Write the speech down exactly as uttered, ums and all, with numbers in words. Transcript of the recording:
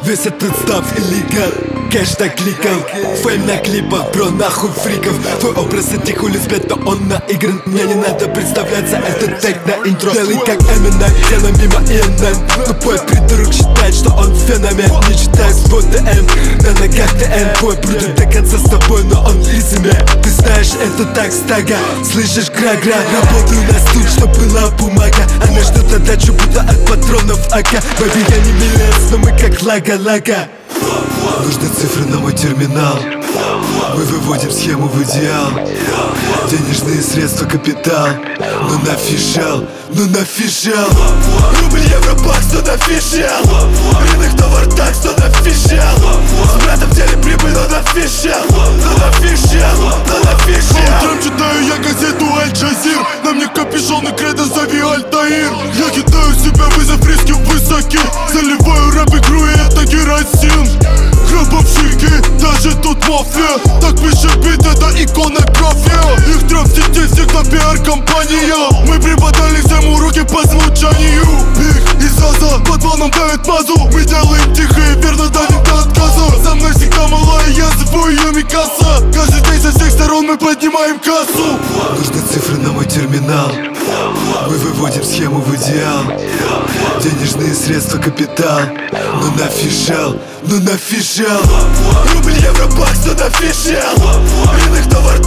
Весь этот став иллегал, кэш накликал, фейм на клипах, бро, нахуй фриков. Твой образ эти хули спят, но он наигран. Мне не надо представляться, это тег на интро. Делай как Eminem, делай мимо и эн эм. Тупой придурок считает, что он феномен. Не читай свой ди эм, на ногах тэ эн. Твой будет до конца с тобой, но он лицемер. Ты знаешь, это так стага, слышишь гра-гра. Работаю на стул, чтоб была бумага. Она ждет отдачу, будто от патронов АК. Бэби, я не милец, но мы как лага-лага. Нужны цифры на мой терминал. Мы выводим схему в идеал. Денежные средства, капитал. Ну нафишал, ну нафишал. Рубль, евро, бакс, ну нафишал. Рынок, товар, такс, ну нафишал. С братом в деле прибыль, ну нафишал. Ну нафишал, ну нафишал. Утром читаю я газету Аль-Джазир. На мне капюшон и кредо, зови Альтаир. Я кидаю себя, вызов риски высоки. Заливаю рэп игру, и это керосин. Гробовщики, даже тут мафия. Так пишет бит, это иконография. Их трёп в сети всегда пиар-компания. Мы преподали всем уроки по звучанию. Их и Заза под планом давит мазу. Мы делаем тихо и верно давим до отказа. За мной всегда малая, я зову ее Микаса. Каждый день со всех сторон мы поднимаем кассу. Нужны цифры на мой терминал. Мы выводим схему в идеал. Денежные средства, капитал. Ну нафишал, ну нафишал. Рубль, евро, бакс, ну нафишал. Рынок, товар,